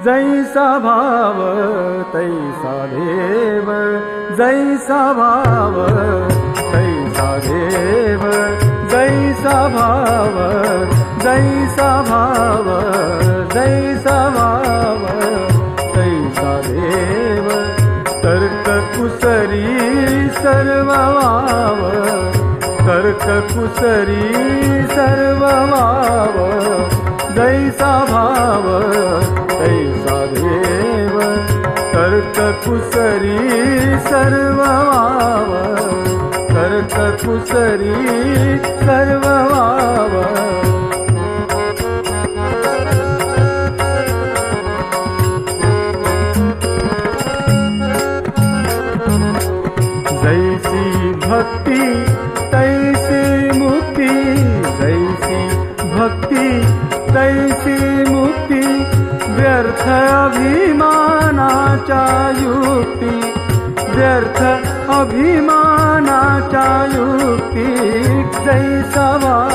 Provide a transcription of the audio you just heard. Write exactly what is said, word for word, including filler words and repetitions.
जैसा भाव तैसा देव, जैसा भाव तैसा देव, जैसा भाव जैसा भाव जैसा भाव तैसा देव। तर्क कुसरी सर्व वाव, तर्क कुसरी सर्व वाव, जैसा भाव तैसा देव। तर्क कुसरी सर्व वाव, तर्क कुसरी सर्व वाव। जैसी भक्ति तैसी मुक्ति, जैसी भक्ति तैसी मुक्ती। व्यर्थ अभिमानाच्या युक्ती, व्यर्थ अभिमानाच्या युक्ती। जैसा भाव